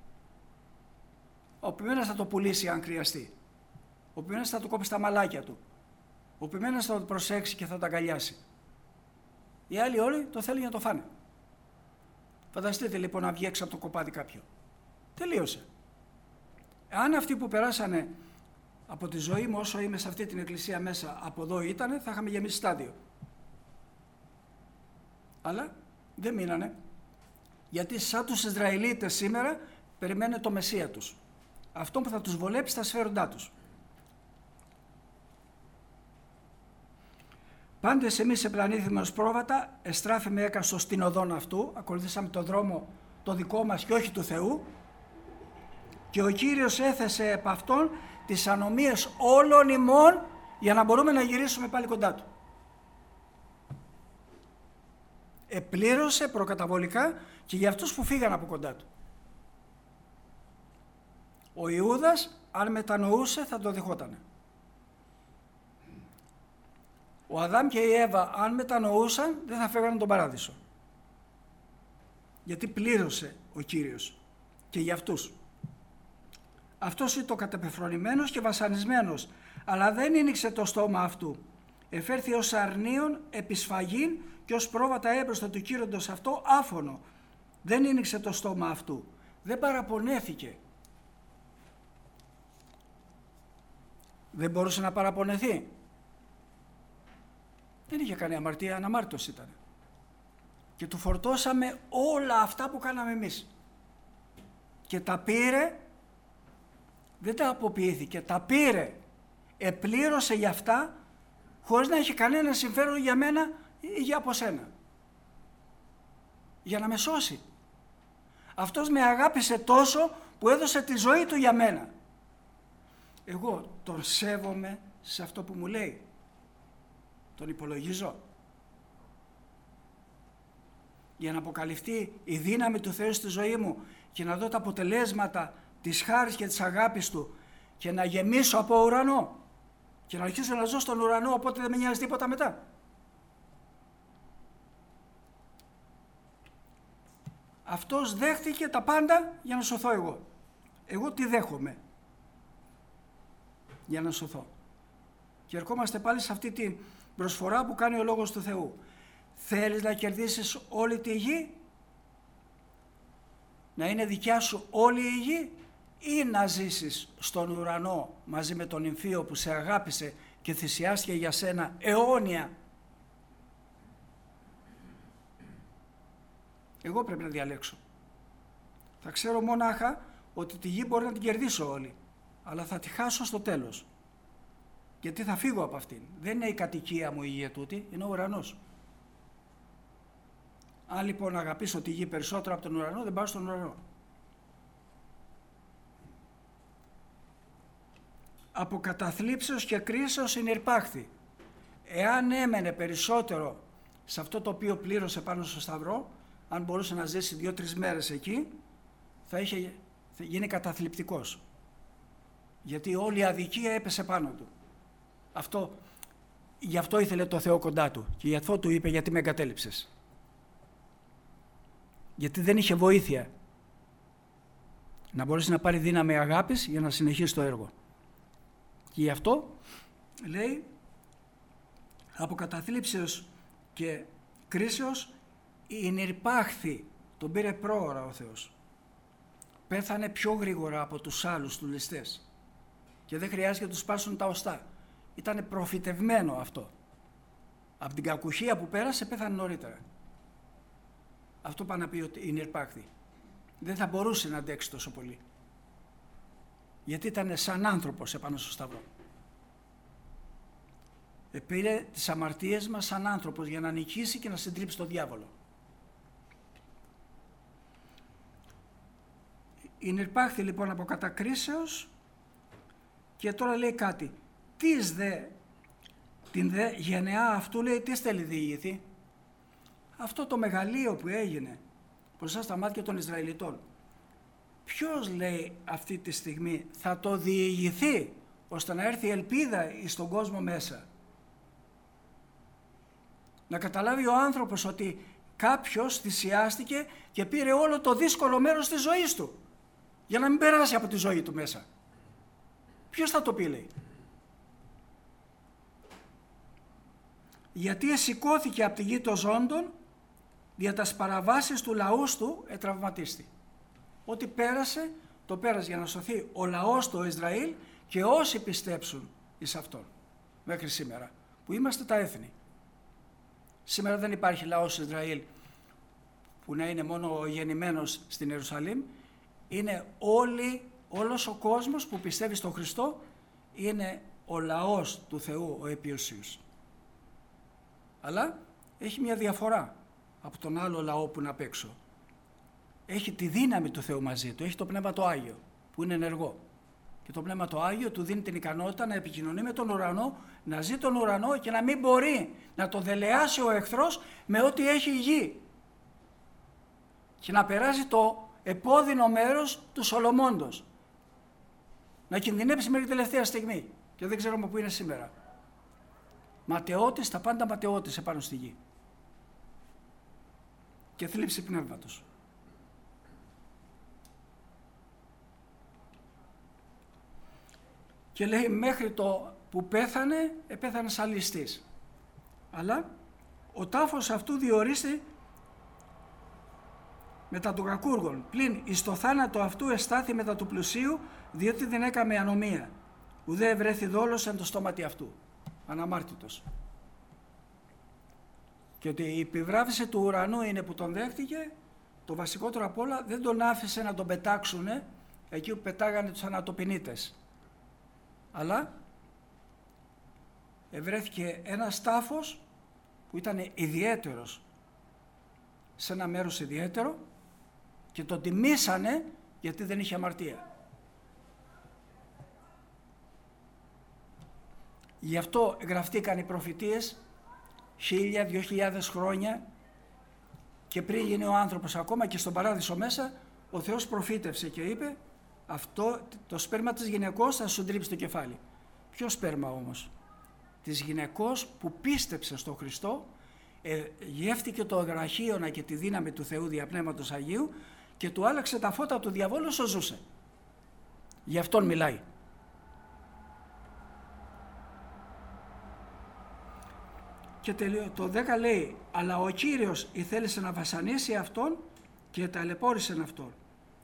Ο ποιμένας θα το πουλήσει αν χρειαστεί. Ο ποιμένας θα του κόψει τα μαλάκια του. Ο ποιμένας θα το προσέξει και θα το αγκαλιάσει. Οι άλλοι όλοι το θέλουν να το φάνε. Φανταστείτε λοιπόν να βγει έξω από το κοπάδι κάποιο. Τελείωσε. Αν αυτοί που περάσανε από τη ζωή μου όσο είμαι σε αυτή την εκκλησία μέσα από εδώ ήτανε, θα είχαμε γεμίσει στάδιο. Αλλά δεν μείνανε. Γιατί σαν τους Ισραηλίτες σήμερα περιμένουν το Μεσσία τους. Αυτό που θα τους βολέψει στα σφαίροντά τους. Πάντες εμείς επλανήθημε ως πρόβατα, εστράφημε έκαστος στην οδόν αυτού, ακολουθήσαμε τον δρόμο το δικό μας και όχι του Θεού, και ο Κύριος έθεσε επ' αυτόν τις ανομίες όλων ημών για να μπορούμε να γυρίσουμε πάλι κοντά του. Επλήρωσε προκαταβολικά και για αυτούς που φύγαν από κοντά του. Ο Ιούδας αν μετανοούσε θα το δεχότανε. Ο Αδάμ και η Εύα αν μετανοούσαν δεν θα φεύγανε τον παράδεισο. Γιατί πλήρωσε ο Κύριος και για αυτούς. Αυτός είναι το κατεπεφρονημένος και βασανισμένος, αλλά δεν άνοιξε το στόμα αυτού. Εφέρθη ως αρνίον επισφαγήν και ως πρόβατα έμπροστα του κύροντος αυτό άφωνο. Δεν άνοιξε το στόμα αυτού. Δεν παραπονέθηκε. Δεν μπορούσε να παραπονεθεί. Δεν είχε κάνει αμαρτία, αναμάρτητος ήταν. Και του φορτώσαμε όλα αυτά που κάναμε εμείς. Και τα πήρε, δεν τα αποποιήθηκε, τα πήρε. Επλήρωσε για αυτά, χωρίς να έχει κανένα συμφέρον για μένα ή για από σένα. Για να με σώσει. Αυτός με αγάπησε τόσο που έδωσε τη ζωή του για μένα. Εγώ τον σέβομαι σε αυτό που μου λέει. Τον υπολογίζω. Για να αποκαλυφθεί η δύναμη του Θεού στη ζωή μου και να δω τα αποτελέσματα της χάρης και της αγάπης του και να γεμίσω από ουρανό και να αρχίσω να ζω στον ουρανό, οπότε δεν με νοιάζει τίποτα μετά. Αυτός δέχτηκε τα πάντα για να σωθώ εγώ. Εγώ τι δέχομαι για να σωθώ. Και ερχόμαστε πάλι σε αυτή την προσφορά που κάνει ο Λόγος του Θεού. Θέλεις να κερδίσεις όλη τη γη να είναι δικιά σου όλη η γη ή να ζήσεις στον ουρανό μαζί με τον νυμφίο που σε αγάπησε και θυσιάστηκε για σένα αιώνια. Εγώ πρέπει να διαλέξω. Θα ξέρω μονάχα ότι τη γη μπορεί να την κερδίσω όλη, αλλά θα τη χάσω στο τέλος. Γιατί θα φύγω από αυτήν. Δεν είναι η κατοικία μου η γη ετούτη, είναι ο ουρανός. Αν λοιπόν αγαπήσω τη γη περισσότερο από τον ουρανό, δεν πάω στον ουρανό. Από καταθλίψεως και κρίσεως συνειρπάχθη. Εάν έμενε περισσότερο σε αυτό το οποίο πλήρωσε πάνω στο σταυρό, αν μπορούσε να ζήσει 2-3 μέρες εκεί, θα γίνει καταθλιπτικός. Γιατί όλη η αδικία έπεσε πάνω του. Γι' αυτό ήθελε το Θεό κοντά του και γι' αυτό του είπε, γιατί με εγκατέλειψες. Γιατί δεν είχε βοήθεια να μπορέσει να πάρει δύναμη αγάπης για να συνεχίσει το έργο. Και γι' αυτό λέει, από καταθλίψεως και κρίσεως ενειρπάχθη, τον πήρε πρόωρα ο Θεός. Πέθανε πιο γρήγορα από τους άλλους του ληστές και δεν χρειάζεται να τους σπάσουν τα οστά. Ήτανε προφητευμένο αυτό. Από την κακουχία που πέρασε πέθανε νωρίτερα. Αυτό πάει να πει ότι ενειρπάχθη. Δεν θα μπορούσε να αντέξει τόσο πολύ. Γιατί ήταν σαν άνθρωπος επάνω στο σταυρό. Πήρε τις αμαρτίες μας σαν άνθρωπος για να νικήσει και να συντρίψει τον διάβολο. Ενειρπάχθη λοιπόν από κατακρίσεως και τώρα λέει κάτι. Την δε γενεά αυτού λέει τι θέλει διηγηθεί. Αυτό το μεγαλείο που έγινε μπροστά στα μάτια των Ισραηλιτών. Ποιος λέει αυτή τη στιγμή θα το διηγηθεί ώστε να έρθει ελπίδα στον κόσμο μέσα. Να καταλάβει ο άνθρωπος ότι κάποιος θυσιάστηκε και πήρε όλο το δύσκολο μέρος της ζωής του για να μην περάσει από τη ζωή του μέσα. Ποιος θα το πει λέει. Γιατί εσηκώθηκε από τη γη των ζώντων δια τας παραβάσεις του λαού του ετραυματίστη. Ό,τι πέρασε, το πέρασε για να σωθεί ο λαός του Ισραήλ και όσοι πιστέψουν εις αυτόν μέχρι σήμερα, που είμαστε τα έθνη. Σήμερα δεν υπάρχει λαός Ισραήλ που να είναι μόνο γεννημένος στην Ιερουσαλήμ, είναι όλος ο κόσμος που πιστεύει στον Χριστό, είναι ο λαός του Θεού, ο επιούσιος. Αλλά έχει μια διαφορά από τον άλλο λαό που είναι απ' έξω. Έχει τη δύναμη του Θεού μαζί του, έχει το Πνεύμα το Άγιο που είναι ενεργό. Και το Πνεύμα το Άγιο του δίνει την ικανότητα να επικοινωνεί με τον ουρανό, να ζει τον ουρανό και να μην μπορεί να το δελεάσει ο εχθρός με ό,τι έχει η γη. Και να περάσει το επώδυνο μέρος του Σολομώντος. Να κινδυνεύσει μέχρι τελευταία στιγμή. Και δεν ξέρουμε πού είναι σήμερα. Ματαιώτης, τα πάντα ματαιώτης επάνω στη γη. Και θλίψη πνεύματος. Και λέει μέχρι το που πέθανε σαν ληστής. Αλλά ο τάφος αυτού διορίστη μετά του κακούργων. Πλην εις το θάνατο αυτού εστάθη μετά του πλουσίου, διότι δεν έκαμε ανομία. Ουδέ ευρέθη δόλος εν το στόματι αυτού. Αναμάρτητος. Και ότι η επιβράβευση του ουρανού είναι που τον δέχτηκε, το βασικότερο απ' όλα δεν τον άφησε να τον πετάξουνε εκεί που πετάγανε τους ανατοπινίτες. Αλλά ευρέθηκε ένας τάφος που ήταν ιδιαίτερος σε ένα μέρος ιδιαίτερο και τον τιμήσανε γιατί δεν είχε αμαρτία. Γι' αυτό γραφτήκαν οι προφητείες 1000-2000 χρόνια και πριν γίνει ο άνθρωπος ακόμα και στον παράδεισο μέσα ο Θεός προφήτευσε και είπε αυτό το σπέρμα της γυναικός θα σου τρίψει το κεφάλι. Ποιο σπέρμα όμως? Της γυναικός που πίστεψε στον Χριστό, γεύτηκε το αγραχίωνα και τη δύναμη του Θεού δια Πνεύματος Αγίου και του άλλαξε τα φώτα του διαβόλου όσο ζούσε. Γι' αυτόν μιλάει. Και το 10 λέει, αλλά ο Κύριος ηθέλησε να βασανίσει αυτόν και ταλαιπώρησε αυτόν.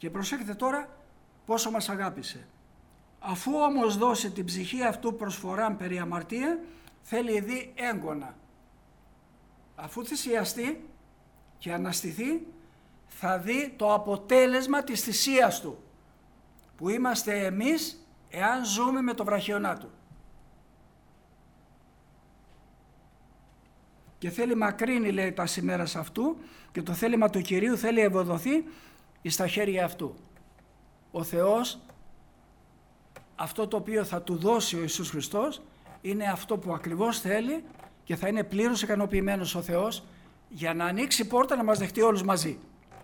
Και προσέχετε τώρα πόσο μας αγάπησε. Αφού όμως δώσει την ψυχή αυτού προσφοράν περί αμαρτία, θέλει δει έγκωνα. Αφού θυσιαστεί και αναστηθεί, θα δει το αποτέλεσμα της θυσίας του, που είμαστε εμείς εάν ζούμε με το βραχιονά του. Και θέλει μακρύνει, λέει, τα σημέρας αυτού, και το θέλημα του Κυρίου θέλει ευωδοθεί εις τα χέρια αυτού. Ο Θεός, αυτό το οποίο θα του δώσει ο Ιησούς Χριστός, είναι αυτό που ακριβώς θέλει, και θα είναι πλήρως ικανοποιημένος ο Θεός για να ανοίξει πόρτα να μας δεχτεί όλους μαζί.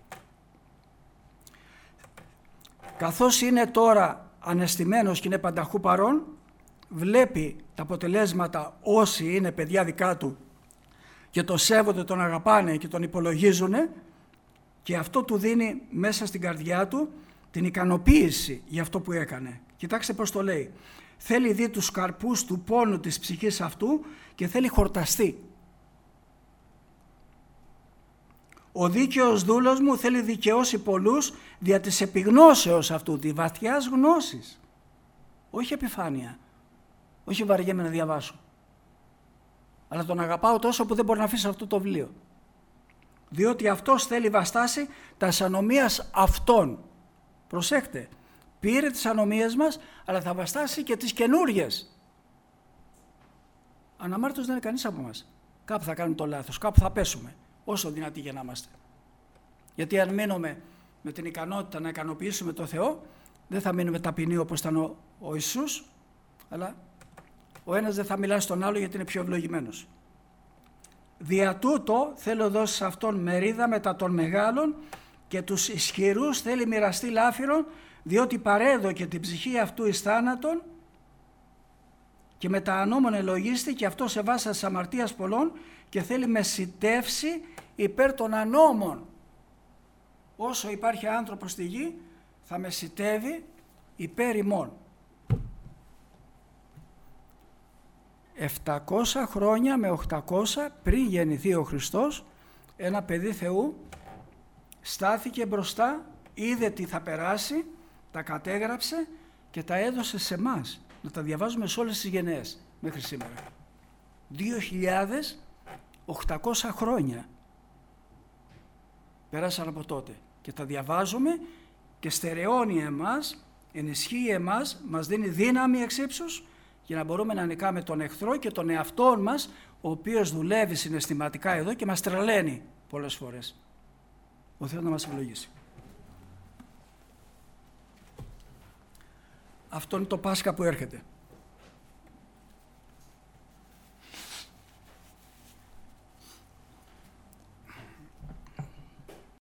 Καθώς είναι τώρα αναισθημένος και είναι πανταχού παρόν, βλέπει τα αποτελέσματα όσοι είναι παιδιά δικά του και το σέβονται, τον αγαπάνε και τον υπολογίζουν, και αυτό του δίνει μέσα στην καρδιά του την ικανοποίηση για αυτό που έκανε. Κοιτάξτε πώς το λέει. Θέλει δει τους καρπούς του πόνου της ψυχής αυτού και θέλει χορταστεί. Ο δίκαιος δούλος μου θέλει δικαιώσει πολλούς δια της επιγνώσεως αυτού, τη βαθιάς γνώσης. Όχι επιφάνεια, όχι βαριέμαι να διαβάσω. Αλλά τον αγαπάω τόσο που δεν μπορεί να αφήσει αυτό το βιβλίο. Διότι αυτός θέλει βαστάσει τα ανομίας αυτών. Προσέχτε, πήρε τις ανομίες μας, αλλά θα βαστάσει και τις καινούριες. Αναμάρτητος δεν είναι κανείς από μας. Κάπου θα κάνουμε το λάθος, κάπου θα πέσουμε, όσο δυνατοί για να είμαστε. Γιατί αν μείνουμε με την ικανότητα να ικανοποιήσουμε τον Θεό, δεν θα μείνουμε ταπεινοί όπως ήταν ο Ιησούς, αλλά ο ένας δεν θα μιλά στον άλλο γιατί είναι πιο ευλογημένος. Δια τούτο θέλω δώσει σε αυτόν μερίδα μετά των μεγάλων, και τους ισχυρούς θέλει μοιραστεί λάφυρον, διότι παρέδωκε την ψυχή αυτού εις θάνατον και με τα ανώμων ελογίστη, και αυτό σε βάσα της αμαρτίας πολλών, και θέλει μεσιτεύσει υπέρ των ανώμων. Όσο υπάρχει άνθρωπος στη γη, θα μεσιτεύει υπέρ ημών. 700 χρόνια με 800 πριν γεννηθεί ο Χριστός, ένα παιδί Θεού στάθηκε μπροστά, είδε τι θα περάσει, τα κατέγραψε και τα έδωσε σε εμάς να τα διαβάζουμε σε όλες τις γενναίες μέχρι σήμερα. 2.800 χρόνια πέρασαν από τότε και τα διαβάζουμε, και στερεώνει εμάς, ενισχύει εμάς, μας δίνει δύναμη εξ ύψους για να μπορούμε να νικάμε τον εχθρό και τον εαυτόν μας, ο οποίος δουλεύει συναισθηματικά εδώ και μας τρελαίνει πολλές φορές. Ο Θεός να μας ευλογήσει. Αυτό είναι το Πάσχα που έρχεται.